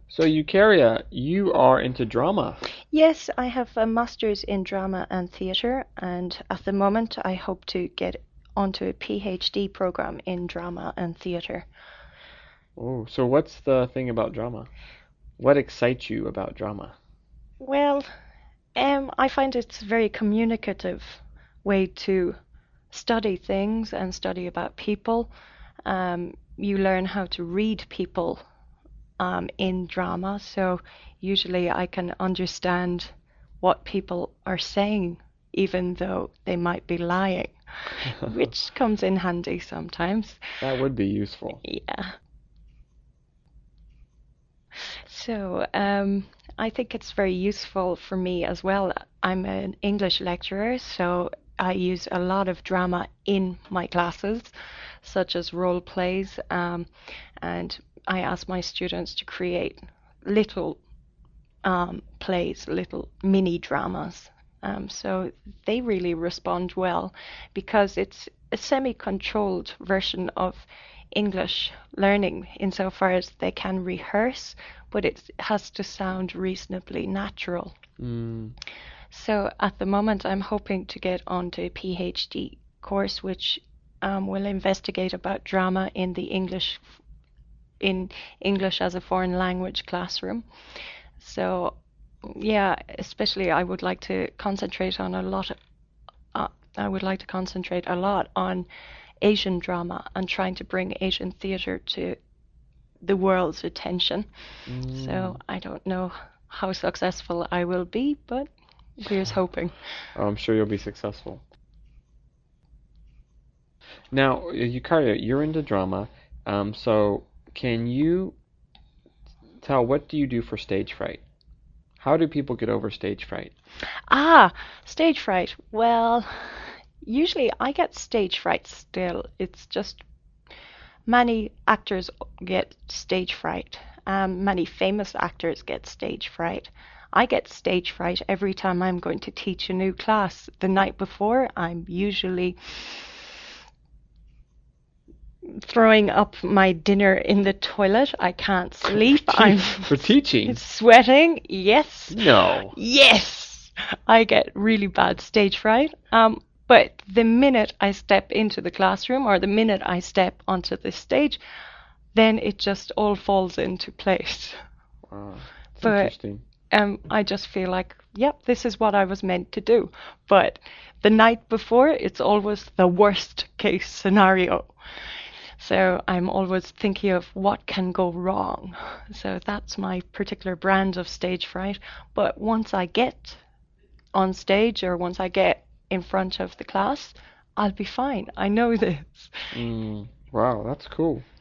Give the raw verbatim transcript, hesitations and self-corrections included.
So, Eukarya, you are into drama. Yes, I have a master's in drama and theatre, and at the moment I hope to get onto a PhD program in drama and theatre. Oh, so what's the thing about drama? What excites you about drama? Well, um, I find it's a very communicative way to study things and study about people. Um, you learn how to read people um, in drama, so usually I can understand what people are saying, even though they might be lying, which comes in handy sometimes. That would be useful. Yeah. So um, I think it's very useful for me as well. I'm an English lecturer, so I use a lot of drama in my classes, such as role plays, um, and I ask my students to create little um, plays, little mini dramas. Um, so they really respond well because it's a semi-controlled version of English learning insofar as they can rehearse, but it has to sound reasonably natural. Mm, So at the moment, I'm hoping to get onto a PhD course which um, will investigate about drama in the English in English as a foreign language classroom. So yeah, especially I would like to concentrate on a lot. Of, uh, I would like to concentrate a lot on Asian drama and trying to bring Asian theatre to the world's attention. So mm. I don't know how successful I will be, but here's hoping. I'm sure you'll be successful. Now, Eukarya, you're into drama. Um, so can you tell what do you do for stage fright? How do people get over stage fright? Ah, stage fright. Well, usually I get stage fright still. It's just many actors get stage fright. Um, many famous actors get stage fright. I get stage fright every time I'm going to teach a new class. The night before, I'm usually throwing up my dinner in the toilet. I can't sleep. I'm For teaching? sweating. Yes. No. Yes. I get really bad stage fright. Um, but the minute I step into the classroom or the minute I step onto the stage, then it just all falls into place. Wow, that's But interesting. um, I just feel like, yep, this is what I was meant to do. But the night before, it's always the worst case scenario. So I'm always thinking of what can go wrong. So that's my particular brand of stage fright. But once I get on stage or once I get in front of the class, I'll be fine. I know this. Mm, wow, that's cool.